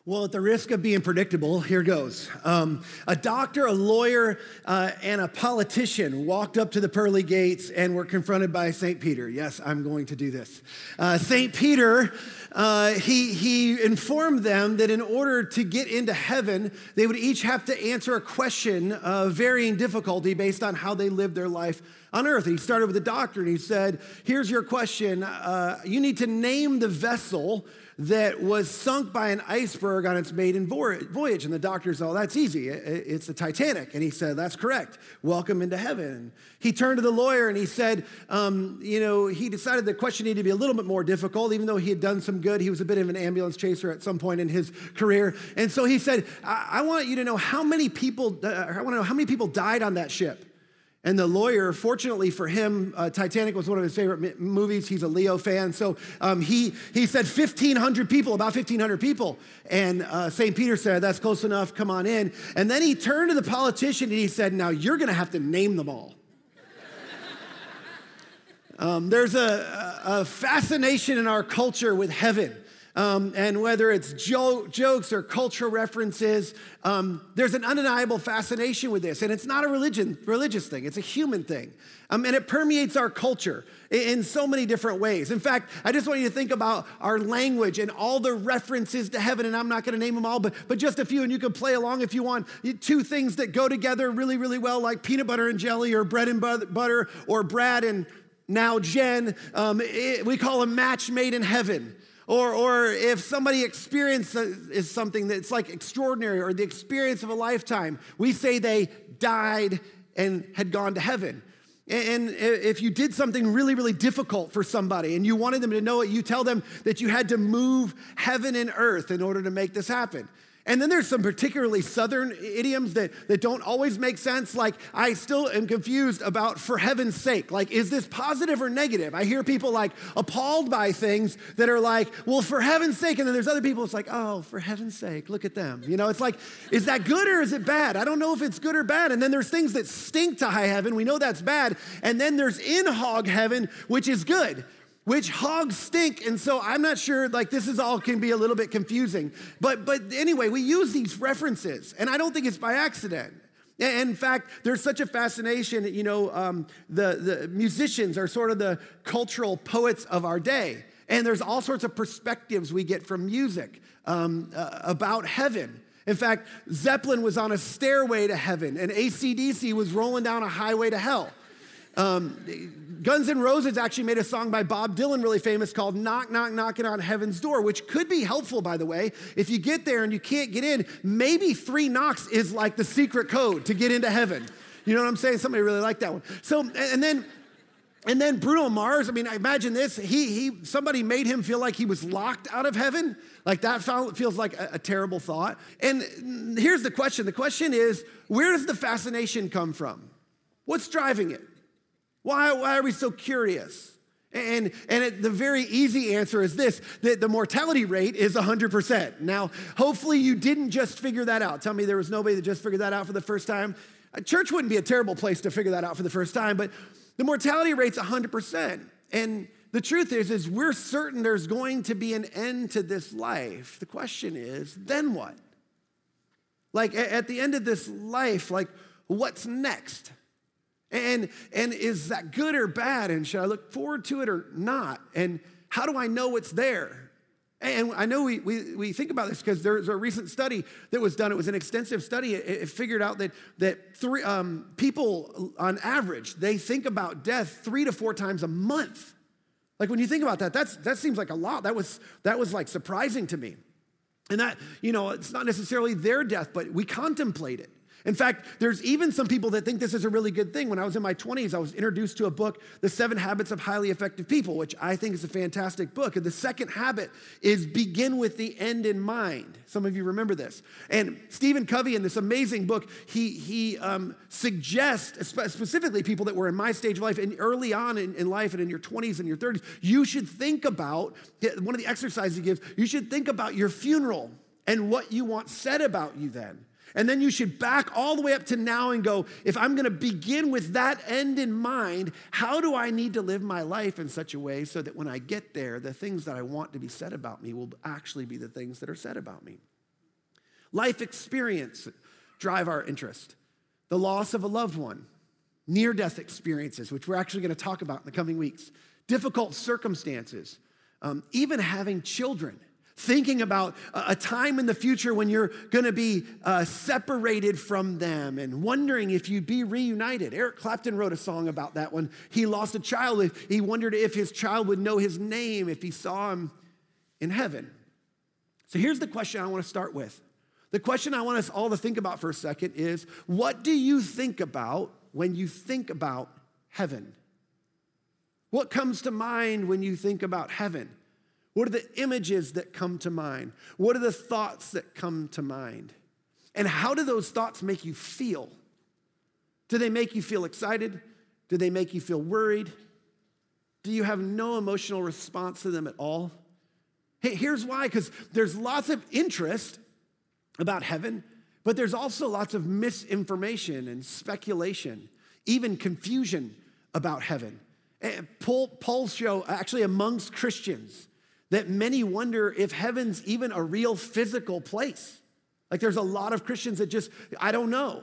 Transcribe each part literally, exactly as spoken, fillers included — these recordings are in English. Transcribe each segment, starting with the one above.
Well, at the risk of being predictable, here goes. Um, a doctor, a lawyer, uh, and a politician walked up to the pearly gates and were confronted by Saint Peter. Yes, I'm going to do this. Uh, Saint Peter, uh, he, he informed them that in order to get into heaven, they would each have to answer a question of varying difficulty based on how they lived their life on earth. And he started with the doctor and he said, here's your question. Uh, you need to name the vessel that was sunk by an iceberg on its maiden voyage. And the doctor said, oh, that's easy. It's the Titanic. And he said, that's correct. Welcome into heaven. He turned to the lawyer and he said, um, you know, he decided the question needed to be a little bit more difficult, even though he had done some good. He was a bit of an ambulance chaser at some point in his career. And so he said, I, I want you to know how many people, uh, I want to know how many people died on that ship. And the lawyer, fortunately for him, uh, Titanic was one of his favorite movies. He's a Leo fan. So um, he, he said fifteen hundred people, about fifteen hundred people. And uh, Saint Peter said, that's close enough, come on in. And then he turned to the politician and he said, now you're going to have to name them all. um, there's a, a fascination in our culture with heaven. Um, and whether it's jo- jokes or cultural references, um, there's an undeniable fascination with this. And it's not a religion, religious thing. It's a human thing. Um, and it permeates our culture in, in so many different ways. In fact, I just want you to think about our language and all the references to heaven. And I'm not going to name them all, but, but just a few. And you can play along if you want. Two things that go together really, really well, like peanut butter and jelly or bread and butter or Brad and now Jen. Um, it, we call a match made in heaven. Or, or if somebody experiences something that's like extraordinary or the experience of a lifetime, we say they died and had gone to heaven. And if you did something really, really difficult for somebody and you wanted them to know it, you tell them that you had to move heaven and earth in order to make this happen. And then there's some particularly Southern idioms that, that don't always make sense. Like, I still am confused about for heaven's sake. Like, is this positive or negative? I hear people like appalled by things that are like, well, for heaven's sake. And then there's other people, it's like, oh, for heaven's sake, look at them. You know, it's like, is that good or is it bad? I don't know if it's good or bad. And then there's things that stink to high heaven. We know that's bad. And then there's in hog heaven, which is good. Which hogs stink, and so I'm not sure, like this is all can be a little bit confusing. But but anyway, we use these references, and I don't think it's by accident. In fact, there's such a fascination, you know, um, the, the musicians are sort of the cultural poets of our day. And there's all sorts of perspectives we get from music um, uh, about heaven. In fact, Zeppelin was on a stairway to heaven, and A C D C was rolling down a highway to hell. Um, Guns N' Roses actually made a song by Bob Dylan, really famous, called Knock, Knock, Knocking on Heaven's Door, which could be helpful, by the way. If you get there and you can't get in, maybe three knocks is like the secret code to get into heaven. You know what I'm saying? Somebody really liked that one. So, and then, and then Bruno Mars, I mean, I imagine this, he, he, somebody made him feel like he was locked out of heaven. Like that feels like a, a terrible thought. And here's the question. The question is, where does the fascination come from? What's driving it? Why, why are we so curious? And, and it, the very easy answer is this, that the mortality rate is one hundred percent. Now, hopefully you didn't just figure that out. Tell me there was nobody that just figured that out for the first time. A church wouldn't be a terrible place to figure that out for the first time, but the mortality rate's one hundred percent. And the truth is, is we're certain there's going to be an end to this life. The question is, then what? Like at the end of this life, like what's next? And, and is that good or bad? And should I look forward to it or not? And how do I know it's there? And I know we, we, we think about this because there's a recent study that was done. It was an extensive study. It, it figured out that, that three, um, people on average, they think about death three to four times a month. Like when you think about that, that's, that seems like a lot. That was, that was like surprising to me. And that, you know, it's not necessarily their death, but we contemplate it. In fact, there's even some people that think this is a really good thing. When I was in my twenties, I was introduced to a book, The Seven Habits of Highly Effective People, which I think is a fantastic book. And the second habit is begin with the end in mind. Some of you remember this. And Stephen Covey, in this amazing book, he, he um, suggests, specifically people that were in my stage of life, and early on in, in life and in your twenties and your thirties, you should think about, one of the exercises he gives, you should think about your funeral and what you want said about you then. And then you should back all the way up to now and go, if I'm going to begin with that end in mind, how do I need to live my life in such a way so that when I get there, the things that I want to be said about me will actually be the things that are said about me? Life experience drive our interest. The loss of a loved one, near-death experiences, which we're actually going to talk about in the coming weeks, difficult circumstances, um, even having children, thinking about a, a time in the future when you're going to be uh, separated from them and wondering if you'd be reunited. Eric Clapton wrote a song about that when he lost a child. He wondered if his child would know his name if he saw him in heaven. So here's the question I want to start with. The question I want us all to think about for a second is, what do you think about when you think about heaven? What comes to mind when you think about heaven? What are the images that come to mind? What are the thoughts that come to mind? And how do those thoughts make you feel? Do they make you feel excited? Do they make you feel worried? Do you have no emotional response to them at all? Hey, here's why, because there's lots of interest about heaven, but there's also lots of misinformation and speculation, even confusion about heaven. And polls show, actually amongst Christians, that many wonder if heaven's even a real physical place. Like there's a lot of Christians that just, I don't know.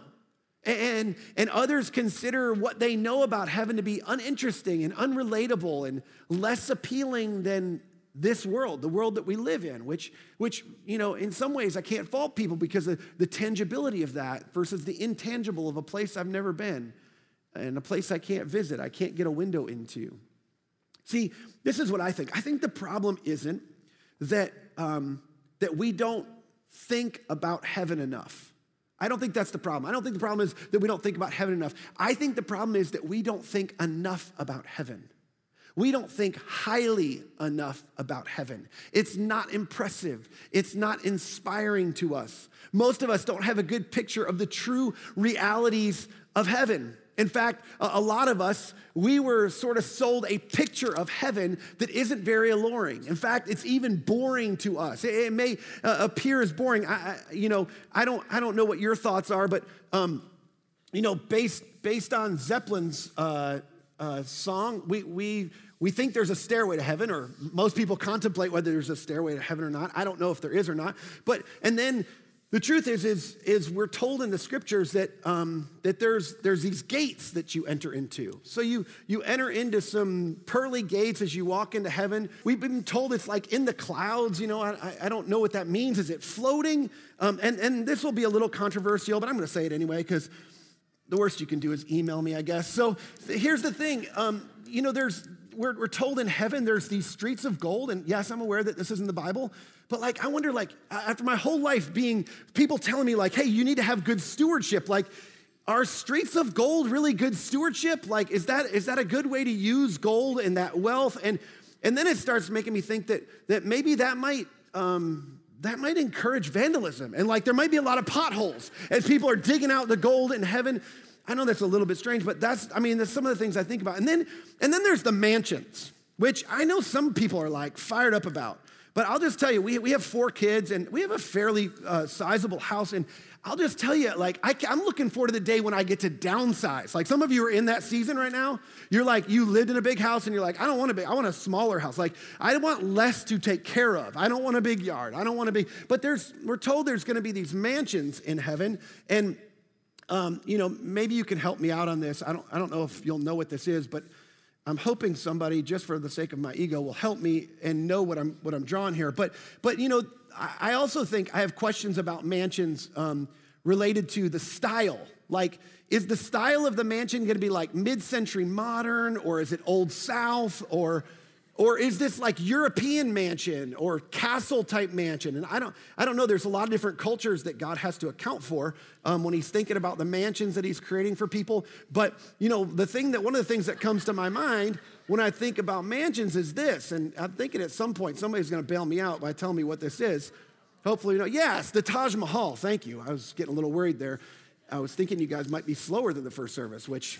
And, and others consider what they know about heaven to be uninteresting and unrelatable and less appealing than this world, the world that we live in, which, which, you know, in some ways I can't fault people because of the tangibility of that versus the intangible of a place I've never been and a place I can't visit, I can't get a window into. See, this is what I think. I think the problem isn't that, um, that we don't think about heaven enough. I don't think that's the problem. I don't think the problem is that we don't think about heaven enough. I think the problem is that we don't think enough about heaven. We don't think highly enough about heaven. It's not impressive. It's not inspiring to us. Most of us don't have a good picture of the true realities of heaven. In fact, a lot of us, we were sort of sold a picture of heaven that isn't very alluring. In fact, it's even boring to us. It may uh, appear as boring. I, I, you know, I don't, I don't know what your thoughts are, but um, you know, based based on Zeppelin's uh, uh, song, we we. We think there's a stairway to heaven, or most people contemplate whether there's a stairway to heaven or not. I don't know if there is or not. But, and then the truth is, is, is we're told in the scriptures that, um, that there's, there's these gates that you enter into. So you, you enter into some pearly gates as you walk into heaven. We've been told it's like in the clouds. You know, I, I don't know what that means. Is it floating? Um, and, and this will be a little controversial, but I'm going to say it anyway, because the worst you can do is email me, I guess. So here's the thing. Um, you know, there's... We're, we're told in heaven there's these streets of gold, and yes, I'm aware that this is in the Bible, but like, I wonder, like, after my whole life being, people telling me like, hey, you need to have good stewardship, like, are streets of gold really good stewardship? Like, is that is that a good way to use gold and that wealth? And and then it starts making me think that that maybe that might, um, that might encourage vandalism, and like, there might be a lot of potholes as people are digging out the gold in heaven. I know that's a little bit strange, but that's, I mean, that's some of the things I think about. And then, and then there's the mansions, which I know some people are like fired up about. But I'll just tell you, we, we have four kids and we have a fairly uh, sizable house. And I'll just tell you, like, I, I'm looking forward to the day when I get to downsize. Like some of you are in that season right now. You're like, you lived in a big house and you're like, I don't want a big, I want a smaller house. Like, I want less to take care of. I don't want a big yard. I don't want a big, but there's, we're told there's going to be these mansions in heaven. And Um, you know, maybe you can help me out on this. I don't, I don't know if you'll know what this is, but I'm hoping somebody, just for the sake of my ego, will help me and know what I'm, what I'm drawing here. But, but you know, I, I also think I have questions about mansions um, related to the style. Like, is the style of the mansion going to be like mid-century modern, or is it Old South, or Or is this like European mansion or castle type mansion? And I don't, I don't know. There's a lot of different cultures that God has to account for um, when he's thinking about the mansions that he's creating for people. But, you know, the thing that, one of the things that comes to my mind when I think about mansions is this, and I'm thinking at some point somebody's going to bail me out by telling me what this is. Hopefully, you know, yes, the Taj Mahal. Thank you. I was getting a little worried there. I was thinking you guys might be slower than the first service, which,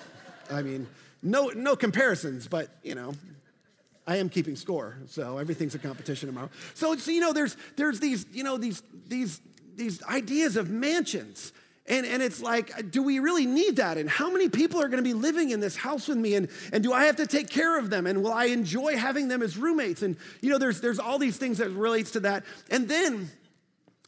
I mean, no, no comparisons, but, you know, I am keeping score, so everything's a competition tomorrow. So, so you know, there's there's these, you know, these these these ideas of mansions. And, and it's like, do we really need that? And how many people are going to be living in this house with me? And, and do I have to take care of them? And will I enjoy having them as roommates? And, you know, there's there's all these things that relates to that. And then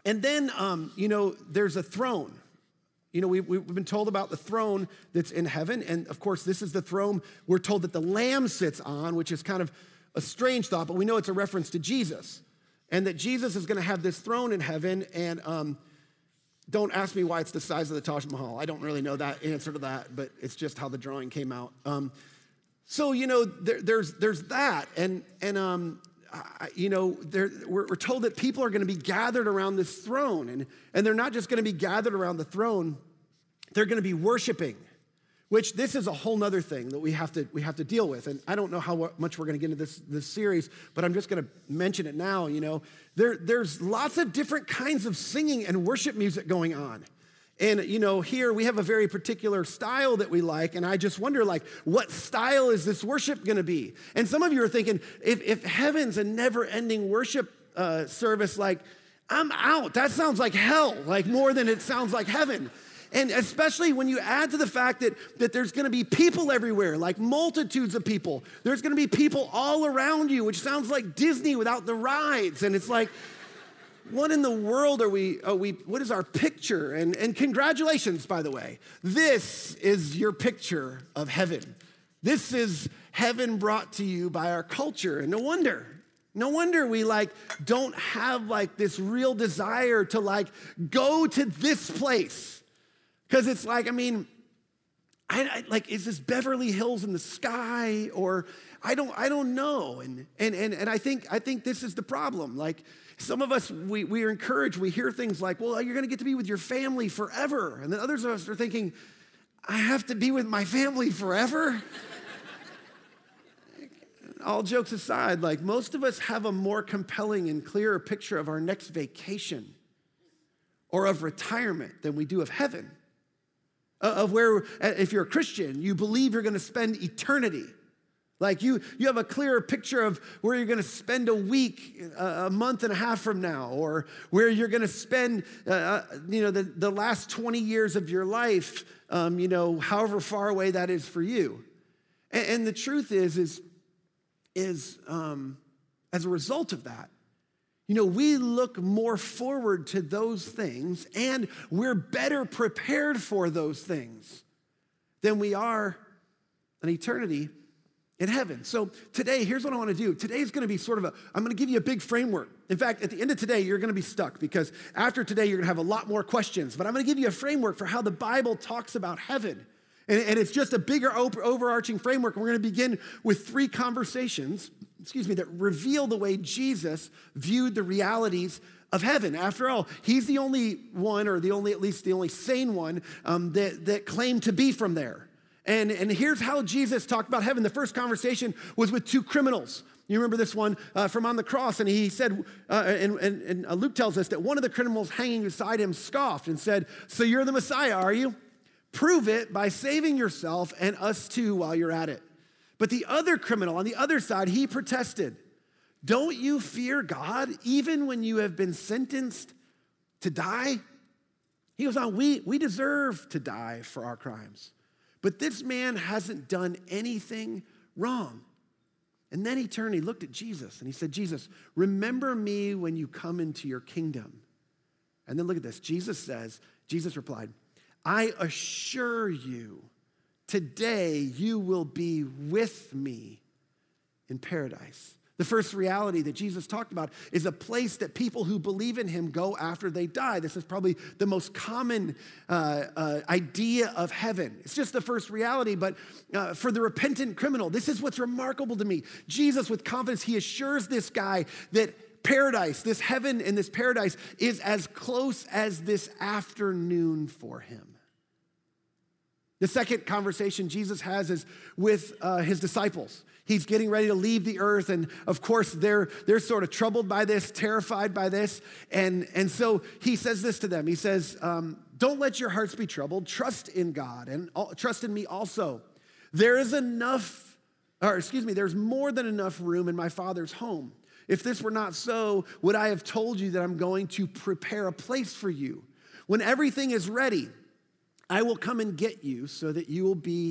And then, um, you know, there's a throne. You know, we, we've been told about the throne that's in heaven. And of course, this is the throne we're told that the Lamb sits on, which is kind of a strange thought, but we know it's a reference to Jesus. And that Jesus is going to have this throne in heaven. And um, don't ask me why it's the size of the Taj Mahal. I don't really know that answer to that, but it's just how the drawing came out. Um, so, you know, there, there's there's that. And, and um, I, you know, we're, we're told that people are going to be gathered around this throne. And, and they're not just going to be gathered around the throne. They're going to be worshiping, which this is a whole nother thing that we have to we have to deal with. And I don't know how much we're going to get into this, this series, but I'm just going to mention it now. You know, there, there's lots of different kinds of singing and worship music going on. And, you know, here we have a very particular style that we like, and I just wonder, like, what style is this worship going to be? And some of you are thinking, if, if heaven's a never-ending worship uh, service, like, I'm out. That sounds like hell, like more than it sounds like heaven. And especially when you add to the fact that, that there's going to be people everywhere, like multitudes of people. There's going to be people all around you, which sounds like Disney without the rides. And it's like, what in the world are we, are we what is our picture? And, and congratulations, by the way. This is your picture of heaven. This is heaven brought to you by our culture. And no wonder. No wonder we like don't have like this real desire to like go to this place. Because it's like, I mean, I, I, like, is this Beverly Hills in the sky? Or I don't, I don't know. And and and and I think I think this is the problem. Like some of us, we we are encouraged. We hear things like, well, you're going to get to be with your family forever. And then others of us are thinking, I have to be with my family forever? All jokes aside, like most of us have a more compelling and clearer picture of our next vacation or of retirement than we do of heaven. Of where, if you're a Christian, you believe you're going to spend eternity. Like you, you have a clearer picture of where you're going to spend a week, a month and a half from now, or where you're going to spend, uh, you know, the, the last twenty years of your life, um, you know, however far away that is for you. And, and the truth is, is, is um, as a result of that, you know, we look more forward to those things and we're better prepared for those things than we are an eternity in heaven. So today, here's what I want to do. Today is going to be sort of a, I'm going to give you a big framework. In fact, at the end of today, you're going to be stuck because after today, you're going to have a lot more questions. But I'm going to give you a framework for how the Bible talks about heaven. And, and it's just a bigger over, overarching framework. And we're going to begin with three conversations excuse me, that reveal the way Jesus viewed the realities of heaven. After all, he's the only one, or the only, at least the only sane one, um, that, that claimed to be from there. And, and here's how Jesus talked about heaven. The first conversation was with two criminals. You remember this one uh, from on the cross, and he said, uh, and, and, and Luke tells us that one of the criminals hanging beside him scoffed and said, so you're the Messiah, are you? Prove it by saving yourself and us too while you're at it. But the other criminal on the other side, he protested, don't you fear God even when you have been sentenced to die? He goes on, we, we deserve to die for our crimes. But this man hasn't done anything wrong. And then he turned, he looked at Jesus and he said, Jesus, remember me when you come into your kingdom. And then look at this. Jesus says, Jesus replied, I assure you, today you will be with me in paradise. The first reality that Jesus talked about is a place that people who believe in him go after they die. This is probably the most common uh, uh, idea of heaven. It's just the first reality, but uh, for the repentant criminal, this is what's remarkable to me. Jesus, with confidence, he assures this guy that paradise, this heaven and this paradise is as close as this afternoon for him. The second conversation Jesus has is with uh, his disciples. He's getting ready to leave the earth, and of course, they're, they're sort of troubled by this, terrified by this, and, and so he says this to them. He says, um, don't let your hearts be troubled. Trust in God, and all, trust in me also. There is enough, or excuse me, there's more than enough room in my Father's home. If this were not so, would I have told you that I'm going to prepare a place for you? When everything is ready, I will come and get you so that you will be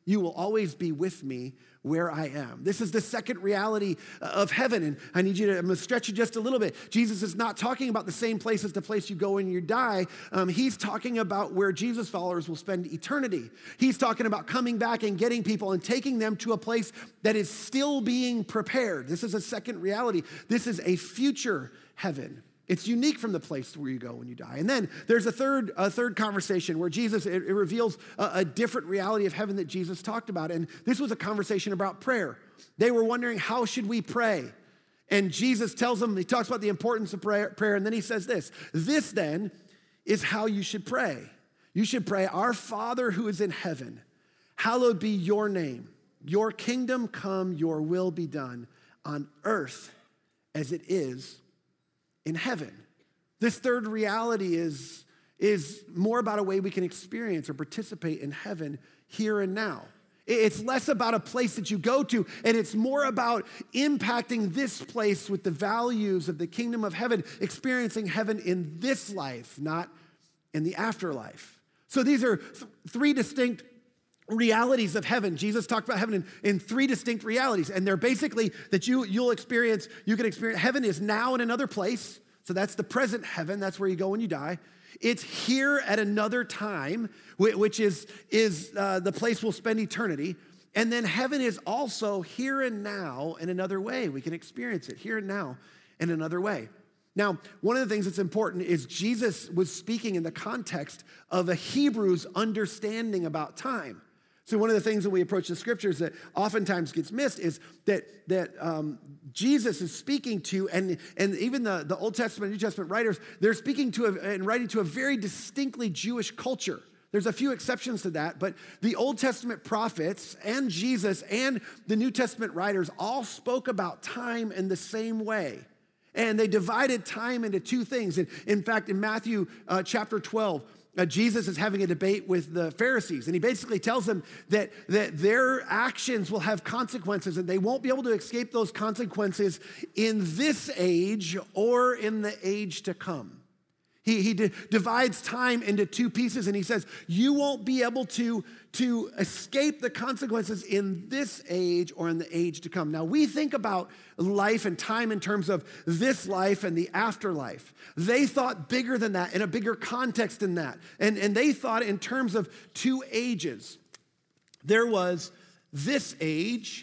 You will always be with me where I am. This is the second reality of heaven. And I need you to, I'm going to stretch you just a little bit. Jesus is not talking about the same place as the place you go when you die. Um, he's talking about where Jesus followers will spend eternity. He's talking about coming back and getting people and taking them to a place that is still being prepared. This is a second reality. This is a future heaven. It's unique from the place where you go when you die. And then there's a third, a third conversation where Jesus, it, it reveals a, a different reality of heaven that Jesus talked about. And this was a conversation about prayer. They were wondering, how should we pray? And Jesus tells them, he talks about the importance of prayer, prayer, and then he says this, this then is how you should pray. You should pray, our Father who is in heaven, hallowed be your name. Your kingdom come, your will be done on earth as it is in heaven. This third reality is, is more about a way we can experience or participate in heaven here and now. It's less about a place that you go to, and it's more about impacting this place with the values of the kingdom of heaven, experiencing heaven in this life, not in the afterlife. So these are th- three distinct realities of heaven. Jesus talked about heaven in, in three distinct realities, and they're basically that you, you'll experience, you can experience, heaven is now in another place, so that's the present heaven, that's where you go when you die. It's here at another time, which is, is uh, the place we'll spend eternity, and then heaven is also here and now in another way. We can experience it here and now in another way. Now, one of the things that's important is Jesus was speaking in the context of a Hebrew's understanding about time. So one of the things that we approach the scriptures that oftentimes gets missed is that, that um, Jesus is speaking to, and, and even the, the Old Testament and New Testament writers, they're speaking to a, and writing to a very distinctly Jewish culture. There's a few exceptions to that, but the Old Testament prophets and Jesus and the New Testament writers all spoke about time in the same way. And they divided time into two things. And in fact, in Matthew uh, chapter twelve, Uh, Jesus is having a debate with the Pharisees, and he basically tells them that, that their actions will have consequences, and they won't be able to escape those consequences in this age or in the age to come. He, he d- divides time into two pieces, and he says, you won't be able to, to escape the consequences in this age or in the age to come. Now, we think about life and time in terms of this life and the afterlife. They thought bigger than that, in a bigger context than that. And, and they thought in terms of two ages. There was this age,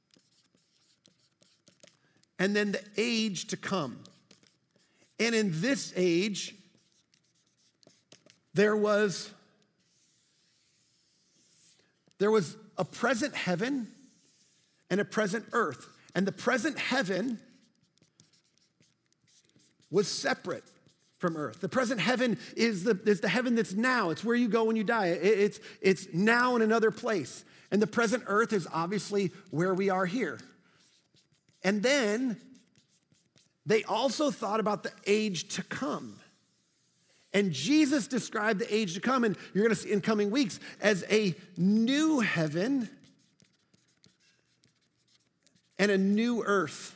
and then the age to come. And in this age, there was, there was a present heaven and a present earth. And the present heaven was separate from earth. The present heaven is the, is the heaven that's now. It's where you go when you die. It, it's, it's now in another place. And the present earth is obviously where we are here. And then they also thought about the age to come. And Jesus described the age to come, and you're going to see in coming weeks, as a new heaven and a new earth.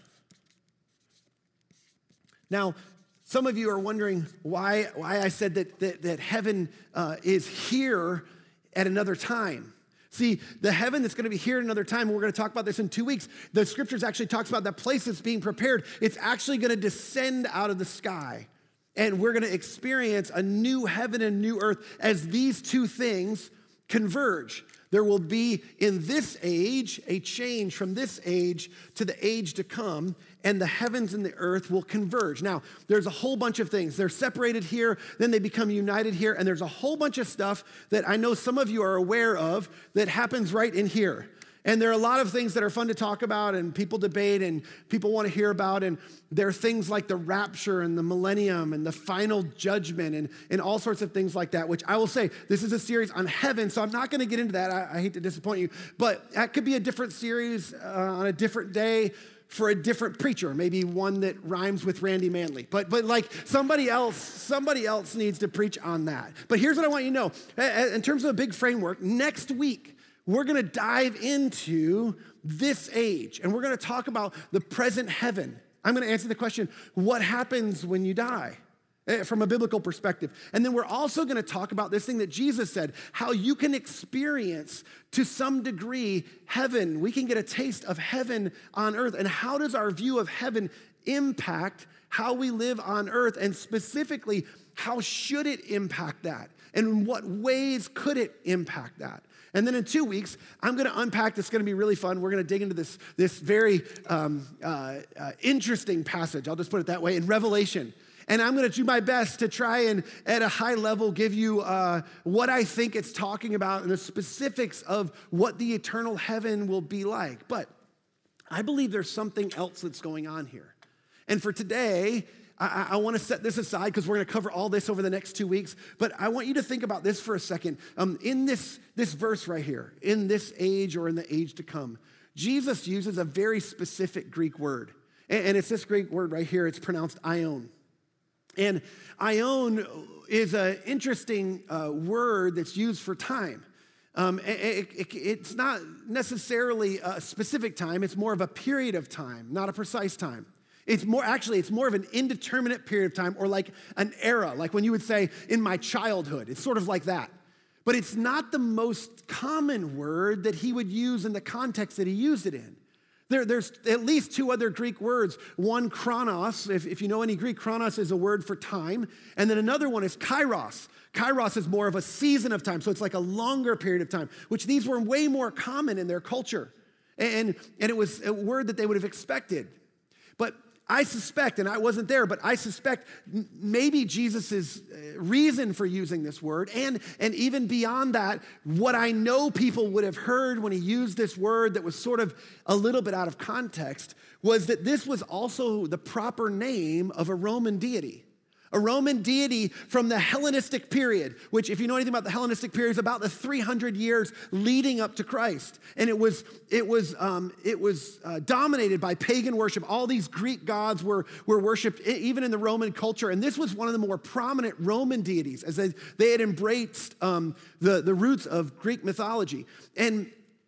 Now, some of you are wondering why, why I said that, that, that heaven uh, is here at another time. See, the heaven that's going to be here at another time, and we're going to talk about this in two weeks, the scriptures actually talks about that place that's being prepared. It's actually going to descend out of the sky. And we're going to experience a new heaven and new earth as these two things converge. There will be in this age a change from this age to the age to come, and the heavens and the earth will converge. Now, there's a whole bunch of things. They're separated here, then they become united here, and there's a whole bunch of stuff that I know some of you are aware of that happens right in here. And there are a lot of things that are fun to talk about and people debate and people want to hear about. And there are things like the rapture and the millennium and the final judgment and, and all sorts of things like that, which I will say, this is a series on heaven, so I'm not going to get into that. I, I hate to disappoint you. But that could be a different series uh, on a different day for a different preacher, maybe one that rhymes with Randy Manley. But but like somebody else, somebody else needs to preach on that. But here's what I want you to know. In terms of a big framework, next week, we're going to dive into this age, and we're going to talk about the present heaven. I'm going to answer the question, what happens when you die? eh, from a biblical perspective. And then we're also going to talk about this thing that Jesus said, how you can experience to some degree heaven. We can get a taste of heaven on earth. And how does our view of heaven impact how we live on earth? And specifically, how should it impact that? And in what ways could it impact that? And then in two weeks, I'm going to unpack. It's going to be really fun. We're going to dig into this, this very um, uh, uh, interesting passage. I'll just put it that way, in Revelation. And I'm going to do my best to try and, at a high level, give you uh, what I think it's talking about and the specifics of what the eternal heaven will be like. But I believe there's something else that's going on here. And for today, I, I want to set this aside because we're going to cover all this over the next two weeks. But I want you to think about this for a second. Um, in this, this verse right here, in this age or in the age to come, Jesus uses a very specific Greek word. And, and it's this Greek word right here. It's pronounced aion. And aion is an interesting uh, word that's used for time. Um, it, it, it's not necessarily a specific time. It's more of a period of time, not a precise time. It's more, actually, it's more of an indeterminate period of time, or like an era, like when you would say, in my childhood. It's sort of like that. But it's not the most common word that he would use in the context that he used it in. There, there's at least two other Greek words. One, chronos. If, if you know any Greek, chronos is a word for time. And then another one is kairos. Kairos is more of a season of time, so it's like a longer period of time, which these were way more common in their culture. And, and it was a word that they would have expected. But I suspect, and I wasn't there, but I suspect maybe Jesus' reason for using this word, and, and even beyond that, what I know people would have heard when he used this word that was sort of a little bit out of context, was that this was also the proper name of a Roman deity. A Roman deity from the Hellenistic period, which, if you know anything about the Hellenistic period, is about the three hundred years leading up to Christ. And it was, it was, um, it was uh, dominated by pagan worship. All these Greek gods were, were worshipped, even in the Roman culture. And this was one of the more prominent Roman deities, as they, they had embraced um, the, the roots of Greek mythology. And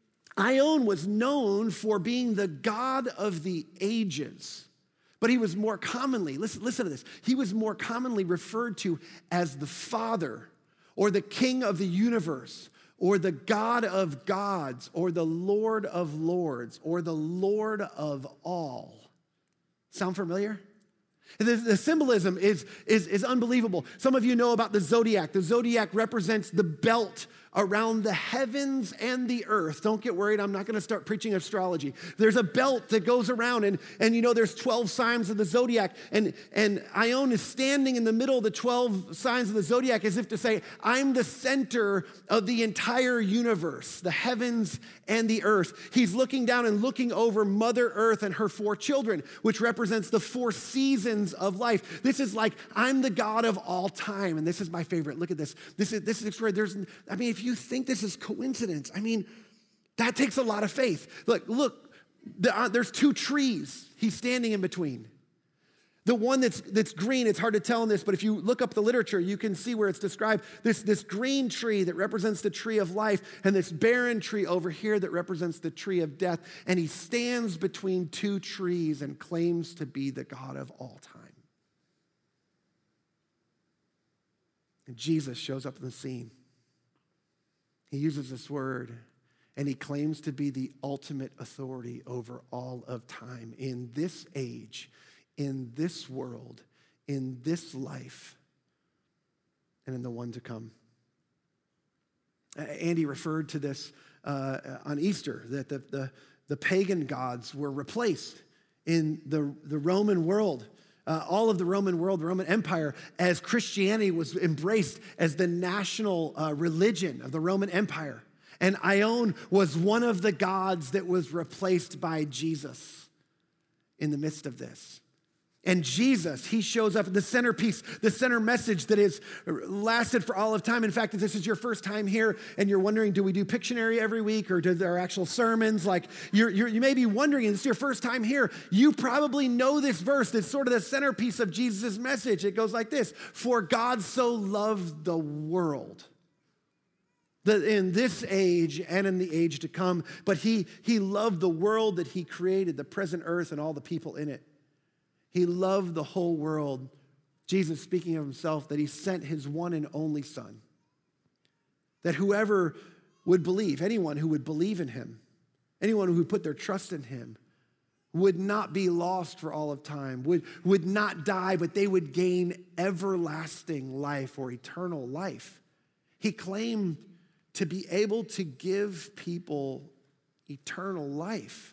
Aion was known for being the god of the ages. But he was more commonly, listen, listen to this, he was more commonly referred to as the Father, or the King of the universe, or the God of gods, or the Lord of lords, or the Lord of all. Sound familiar? The, the symbolism is, is, is unbelievable. Some of you know about the zodiac. The zodiac represents the belt around the heavens and the earth. Don't get worried, I'm not going to start preaching astrology. There's a belt that goes around, and, and you know there's twelve signs of the zodiac, and, and Aion is standing in the middle of the twelve signs of the zodiac as if to say, I'm the center of the entire universe, the heavens and the earth. He's looking down and looking over Mother Earth and her four children, which represents the four seasons of life. This is like, I'm the God of all time, and this is my favorite. Look at this. This is, this is extraordinary. There's, I mean, if you think this is coincidence, I mean, that takes a lot of faith. Look, look, the, uh, there's two trees he's standing in between. The one that's that's green, it's hard to tell in this, but if you look up the literature, you can see where it's described. This, this green tree that represents the tree of life, and this barren tree over here that represents the tree of death. And he stands between two trees and claims to be the God of all time. And Jesus shows up in the scene. He uses this word, and he claims to be the ultimate authority over all of time in this age, in this world, in this life, and in the one to come. Andy referred to this uh, on Easter, that the, the, the pagan gods were replaced in the, the Roman world. Uh, all of the Roman world, the Roman Empire, as Christianity was embraced as the national uh, religion of the Roman Empire. And Aion was one of the gods that was replaced by Jesus in the midst of this. And Jesus, he shows up, the centerpiece, the center message that has lasted for all of time. In fact, if this is your first time here and you're wondering, do we do Pictionary every week or do there actual sermons? Like you're, you're, you may be wondering, and it's your first time here, you probably know this verse that's sort of the centerpiece of Jesus' message. It goes like this: for God so loved the world, that in this age and in the age to come, but he, he loved the world that he created, the present earth and all the people in it. He loved the whole world Jesus speaking of himself, that he sent his one and only Son, that whoever would believe, anyone who would believe in him, anyone who would put their trust in him, would not be lost for all of time, would, would not die, but they would gain everlasting life or eternal life. He claimed to be able to give people eternal life.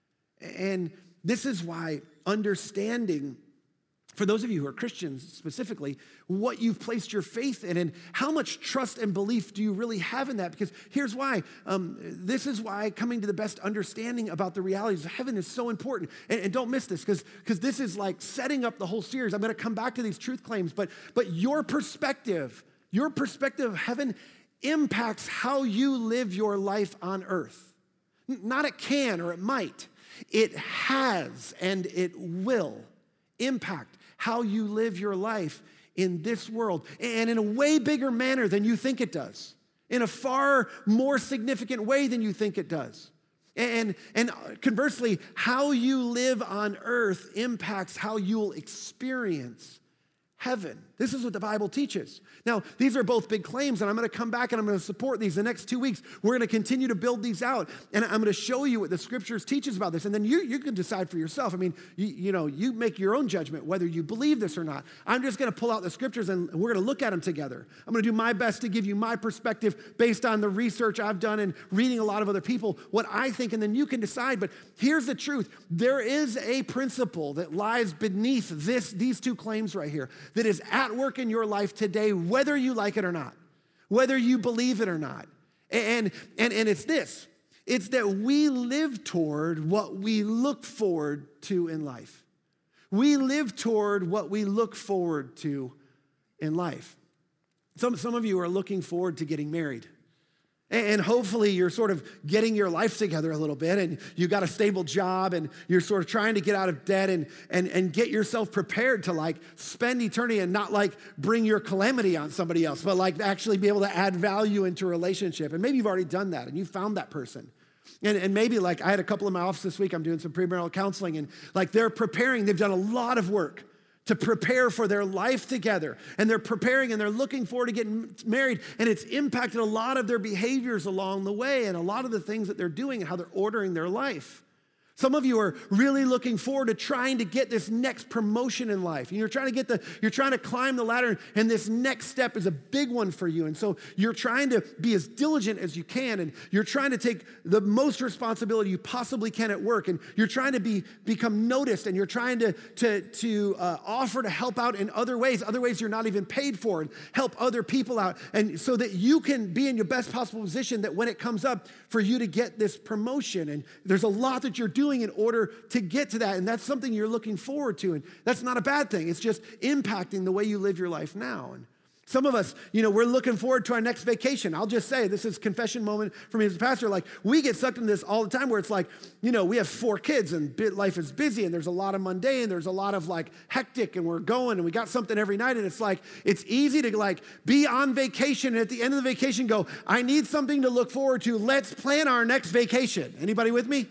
And this is why understanding, for those of you who are Christians specifically, what you've placed your faith in and how much trust and belief do you really have in that? Because here's why. Um, this is why coming to the best understanding about the realities of heaven is so important. And, and don't miss this, because because this is like setting up the whole series. I'm going to come back to these truth claims, but but your perspective, your perspective of heaven impacts how you live your life on earth. Not it can or it might. It has and it will impact how you live your life in this world, and in a way bigger manner than you think it does, in a far more significant way than you think it does. And, and conversely, how you live on earth impacts how you'll experience heaven. This is what the Bible teaches. Now, these are both big claims, and I'm going to come back and I'm going to support these the next two weeks. We're going to continue to build these out, and I'm going to show you what the scriptures teaches about this, and then you, you can decide for yourself. I mean, you, you know, you make your own judgment whether you believe this or not. I'm just going to pull out the scriptures, and we're going to look at them together. I'm going to do my best to give you my perspective based on the research I've done and reading a lot of other people, what I think, and then you can decide. But here's the truth. There is a principle that lies beneath this, these two claims right here that is at work in your life today, whether you like it or not, whether you believe it or not. And, and, and it's this, it's that we live toward what we look forward to in life. We live toward what we look forward to in life. Some, some of you are looking forward to getting married. And hopefully you're sort of getting your life together a little bit, and you got a stable job, and you're sort of trying to get out of debt and, and, and get yourself prepared to like spend eternity and not like bring your calamity on somebody else, but like actually be able to add value into a relationship. And maybe you've already done that and you found that person. And, and maybe like I had a couple in my office this week, I'm doing some premarital counseling, and like they're preparing, they've done a lot of work to prepare for their life together. And they're preparing and they're looking forward to getting married. And it's impacted a lot of their behaviors along the way and a lot of the things that they're doing and how they're ordering their life. Some of you are really looking forward to trying to get this next promotion in life. And you're trying to get the, you're trying to climb the ladder, and this next step is a big one for you. And so you're trying to be as diligent as you can, and you're trying to take the most responsibility you possibly can at work, and you're trying to be become noticed, and you're trying to, to, to uh, offer to help out in other ways, other ways you're not even paid for, and help other people out, and so that you can be in your best possible position that when it comes up for you to get this promotion. And there's a lot that you're doing in order to get to that, and that's something you're looking forward to, and that's not a bad thing. It's just impacting the way you live your life now. And some of us, you know, we're looking forward to our next vacation. I'll just say, this is confession moment for me as a pastor. Like, we get sucked into this all the time where it's like, you know, we have four kids and life is busy and there's a lot of mundane, there's a lot of like hectic, and we're going and we got something every night, and it's like, it's easy to like be on vacation and at the end of the vacation go, I need something to look forward to. Let's plan our next vacation. Anybody with me?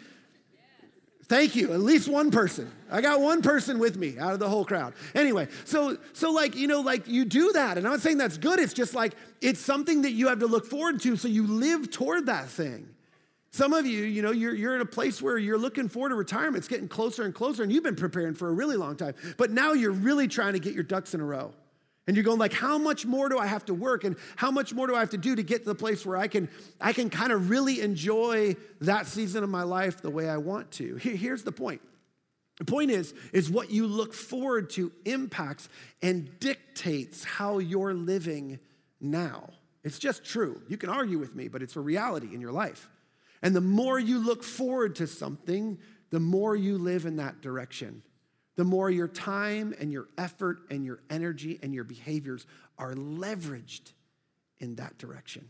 Thank you. At least one person. I got one person with me out of the whole crowd. Anyway, so so like, you know, like you do that. And I'm not saying that's good. It's just like, it's something that you have to look forward to, so you live toward that thing. Some of you, you know, you're, you're in a place where you're looking forward to retirement. It's getting closer and closer, and you've been preparing for a really long time. But now you're really trying to get your ducks in a row. And you're going like, how much more do I have to work, and how much more do I have to do to get to the place where I can I can kind of really enjoy that season of my life the way I want to? Here's the point. The point is, is what you look forward to impacts and dictates how you're living now. It's just true. You can argue with me, but it's a reality in your life. And the more you look forward to something, the more you live in that direction. The more your time and your effort and your energy and your behaviors are leveraged in that direction.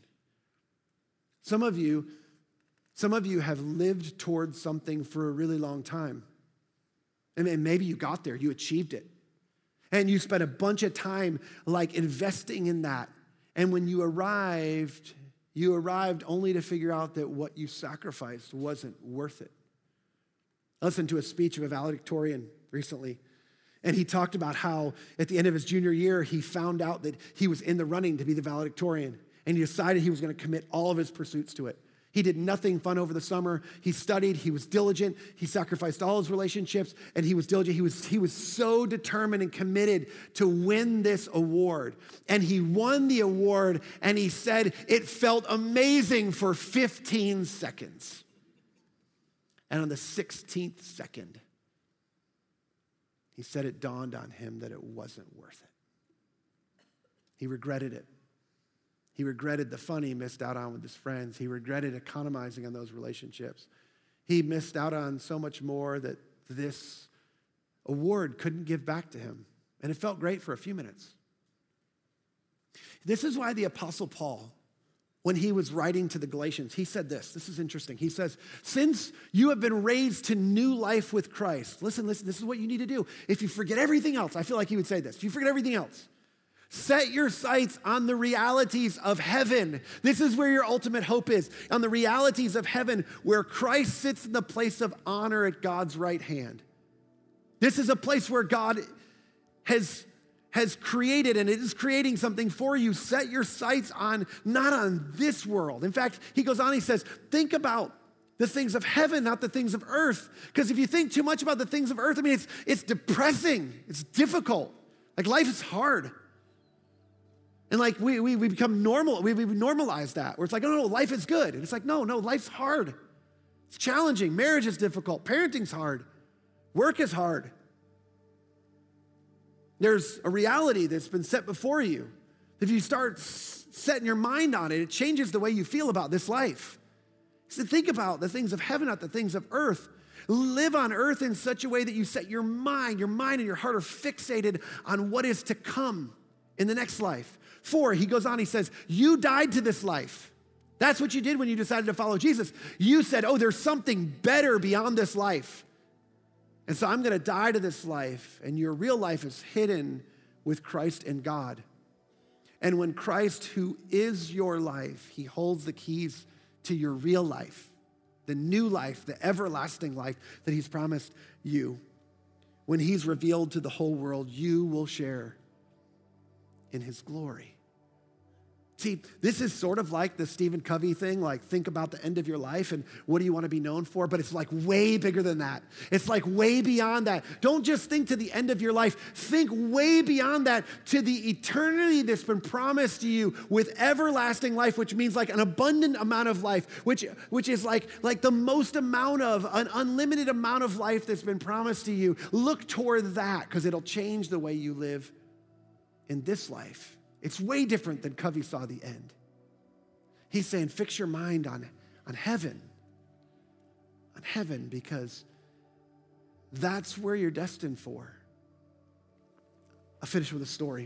Some of you, some of you have lived towards something for a really long time. And maybe you got there, you achieved it. And you spent a bunch of time like investing in that. And when you arrived, you arrived only to figure out that what you sacrificed wasn't worth it. I listened to a speech of a valedictorian recently, And he talked about how at the end of his junior year, he found out that he was in the running to be the valedictorian. And he decided he was going to commit all of his pursuits to it. He did nothing fun over the summer. He studied, he was diligent, he sacrificed all his relationships, and he was diligent. He was, he was so determined and committed to win this award. And he won the award, and he said it felt amazing for fifteen seconds. And on the sixteenth second, he said it dawned on him that it wasn't worth it. He regretted it. He regretted the fun he missed out on with his friends. He regretted economizing on those relationships. He missed out on so much more that this award couldn't give back to him. And it felt great for a few minutes. This is why the Apostle Paul, when he was writing to the Galatians, he said this. This is interesting. He says, since you have been raised to new life with Christ, listen, listen, this is what you need to do. If you forget everything else, I feel like he would say this. If you forget everything else, set your sights on the realities of heaven. This is where your ultimate hope is, on the realities of heaven, where Christ sits in the place of honor at God's right hand. This is a place where God has, has created, and it is creating something for you. Set your sights on, not on this world. In fact, he goes on, he says, think about the things of heaven, not the things of earth. Because if you think too much about the things of earth, I mean, it's, it's depressing. It's difficult. Like, life is hard. And like we, we, we become normal, we, we normalize that, where it's like, oh, no, life is good. And it's like, no, no, life's hard. It's challenging. Marriage is difficult. Parenting's hard. Work is hard. There's a reality that's been set before you. If you start setting your mind on it, it changes the way you feel about this life. So think about the things of heaven, not the things of earth. Live on earth in such a way that you set your mind, your mind and your heart are fixated on what is to come in the next life. Four, he goes on, he says, you died to this life. That's what you did when you decided to follow Jesus. You said, oh, there's something better beyond this life. And so I'm going to die to this life, and your real life is hidden with Christ and God. And when Christ, who is your life, he holds the keys to your real life, the new life, the everlasting life that he's promised you. When he's revealed to the whole world, you will share in his glory. See, this is sort of like the Stephen Covey thing, like think about the end of your life and what do you want to be known for? But it's like way bigger than that. It's like way beyond that. Don't just think to the end of your life. Think way beyond that to the eternity that's been promised to you with everlasting life, which means like an abundant amount of life, which, which is like, like the most amount of, an unlimited amount of life that's been promised to you. Look toward that because it'll change the way you live in this life. It's way different than Covey saw the end. He's saying, fix your mind on, on heaven. On heaven, because that's where you're destined for. I'll finish with a story.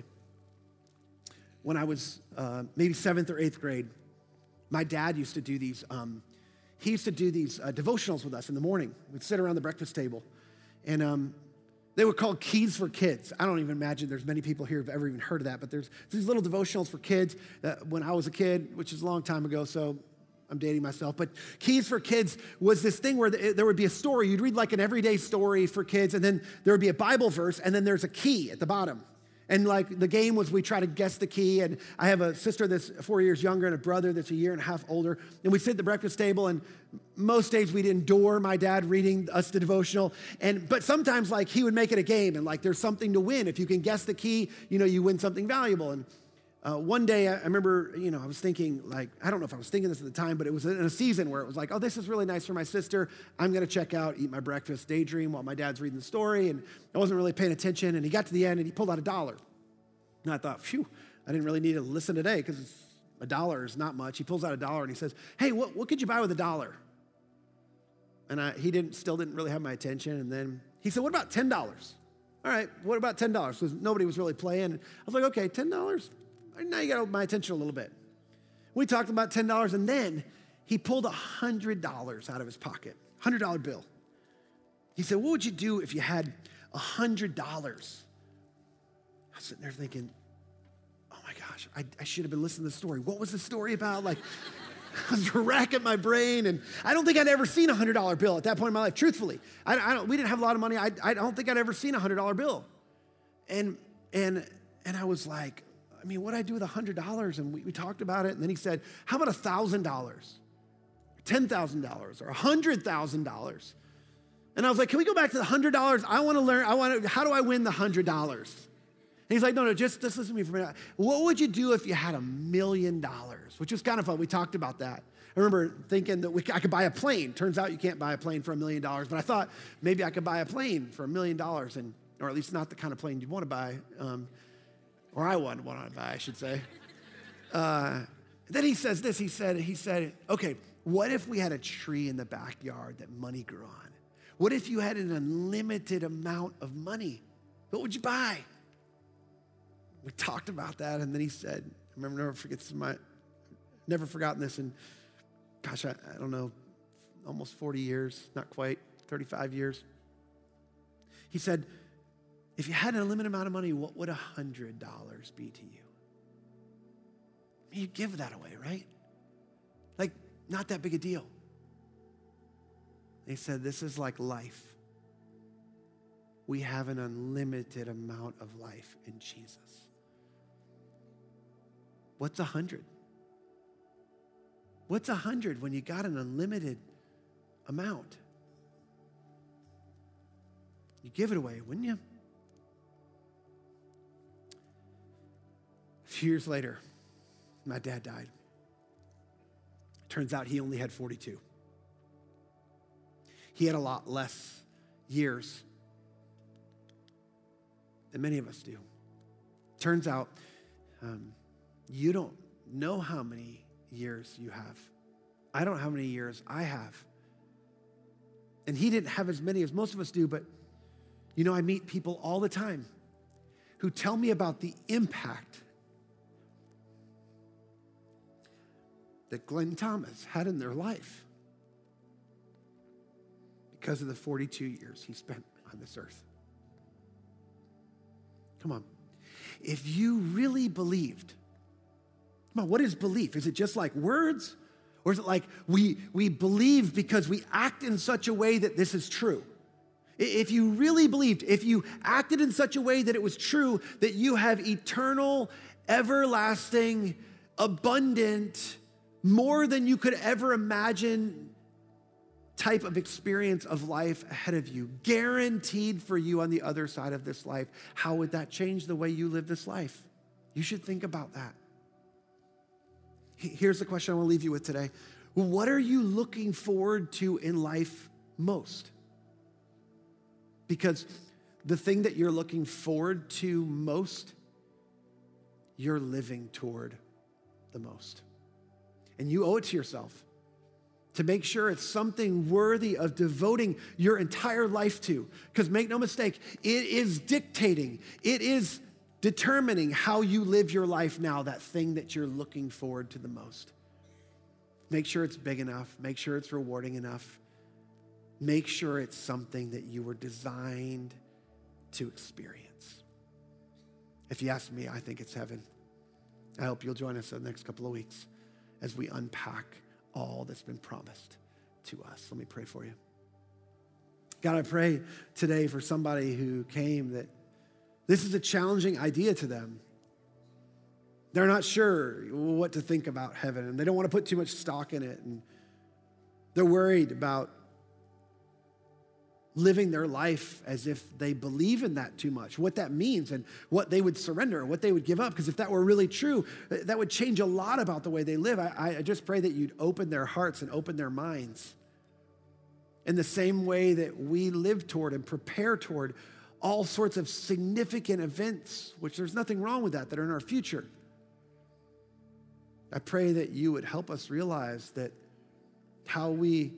When I was uh, maybe seventh or eighth grade, my dad used to do these, um, he used to do these uh, devotionals with us in the morning. We'd sit around the breakfast table, and um, they were called Keys for Kids. I don't even imagine there's many people here who've ever even heard of that, but there's these little devotionals for kids that when I was a kid, which is a long time ago, so I'm dating myself, but Keys for Kids was this thing where there would be a story. You'd read like an everyday story for kids, and then there would be a Bible verse, and then there's a key at the bottom. And like the game was we try to guess the key, and I have a sister that's four years younger and a brother that's a year and a half older, and we sit at the breakfast table, and most days we'd endure my dad reading us the devotional, and but sometimes like he would make it a game, and like there's something to win. If you can guess the key, you know, you win something valuable. And uh, one day I, I remember, you know, I was thinking like, I don't know if I was thinking this at the time, but it was in a season where it was like, oh, this is really nice for my sister. I'm gonna check out, eat my breakfast, daydream while my dad's reading the story, and I wasn't really paying attention, and he got to the end and he pulled out a dollar. And I thought, phew, I didn't really need to listen today because a dollar is not much. He pulls out a dollar and he says, hey, what, what could you buy with a dollar? And I, he didn't, still didn't really have my attention. And then he said, what about ten dollars? All right, what about ten dollars? Because nobody was really playing. And I was like, okay, ten dollars? Now you got my attention a little bit. We talked about ten dollars, and then he pulled one hundred dollars out of his pocket, one hundred dollar bill. He said, what would you do if you had one hundred dollars? I was sitting there thinking, oh my gosh, I, I should have been listening to the story. What was the story about? Like, I was racking my brain, and I don't think I'd ever seen a one hundred dollar bill at that point in my life, truthfully. I, I don't, we didn't have a lot of money. I, I don't think I'd ever seen a one hundred dollar bill. And, and, and I was like, I mean, what do I do with one hundred dollars? And we, we talked about it. And then he said, how about one thousand dollars, ten thousand dollars, or one hundred thousand dollars? And I was like, can we go back to the one hundred dollars? I want to learn, I want to, how do I win the one hundred dollars? And he's like, no, no, just, just listen to me for a minute. What would you do if you had a million dollars? Which was kind of fun. We talked about that. I remember thinking that we, I could buy a plane. Turns out you can't buy a plane for a million dollars. But I thought maybe I could buy a plane for a million dollars, and or at least not the kind of plane you'd want to buy, um, or I would want to buy, I should say. Uh, then he says this. He said, he said, okay, what if we had a tree in the backyard that money grew on? What if you had an unlimited amount of money? What would you buy? We talked about that, and then he said, I remember, never forget this, my, never forgotten this, and gosh, I, I don't know, almost forty years, not quite, thirty-five years. He said, if you had an unlimited amount of money, what would one hundred dollars be to you? I mean, you give that away, right? Like, not that big a deal. He said, this is like life. We have an unlimited amount of life in Jesus. What's a hundred? What's a hundred when you got an unlimited amount? You give it away, wouldn't you? A few years later, my dad died. Turns out he only had forty-two. He had a lot less years than many of us do. Turns out, um, you don't know how many years you have. I don't know how many years I have. And he didn't have as many as most of us do, but you know, I meet people all the time who tell me about the impact that Glenn Thomas had in their life because of the forty-two years he spent on this earth. Come on. If you really believed, come on, what is belief? Is it just like words? Or is it like we, we believe because we act in such a way that this is true? If you really believed, if you acted in such a way that it was true, that you have eternal, everlasting, abundant, more than you could ever imagine type of experience of life ahead of you, guaranteed for you on the other side of this life, how would that change the way you live this life? You should think about that. Here's the question I want to leave you with today. What are you looking forward to in life most? Because the thing that you're looking forward to most, you're living toward the most. And you owe it to yourself to make sure it's something worthy of devoting your entire life to. Because make no mistake, it is dictating, it is determining how you live your life now, that thing that you're looking forward to the most. Make sure it's big enough. Make sure it's rewarding enough. Make sure it's something that you were designed to experience. If you ask me, I think it's heaven. I hope you'll join us in the next couple of weeks as we unpack all that's been promised to us. Let me pray for you. God, I pray today for somebody who came that this is a challenging idea to them. They're not sure what to think about heaven, and they don't want to put too much stock in it, and they're worried about living their life as if they believe in that too much, what that means and what they would surrender, what they would give up. Because if that were really true, that would change a lot about the way they live. I, I just pray that you'd open their hearts and open their minds in the same way that we live toward and prepare toward all sorts of significant events, which there's nothing wrong with that, that are in our future. I pray that you would help us realize that how we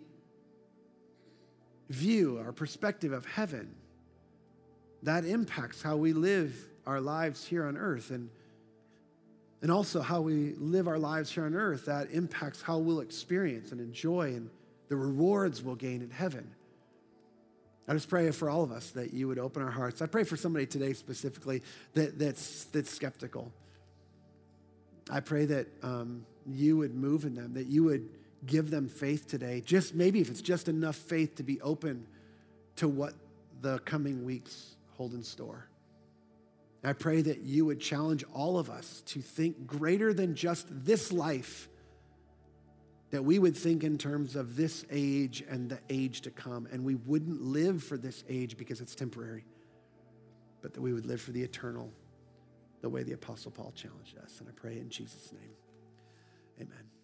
view our perspective of heaven, that impacts how we live our lives here on earth. And, and also how we live our lives here on earth, that impacts how we'll experience and enjoy and the rewards we'll gain in heaven. I just pray for all of us that you would open our hearts. I pray for somebody today specifically that, that's, that's skeptical. I pray that um, you would move in them, that you would give them faith today, just maybe if it's just enough faith to be open to what the coming weeks hold in store. I pray that you would challenge all of us to think greater than just this life, that we would think in terms of this age and the age to come, and we wouldn't live for this age because it's temporary, but that we would live for the eternal, the way the Apostle Paul challenged us. And I pray in Jesus' name, amen.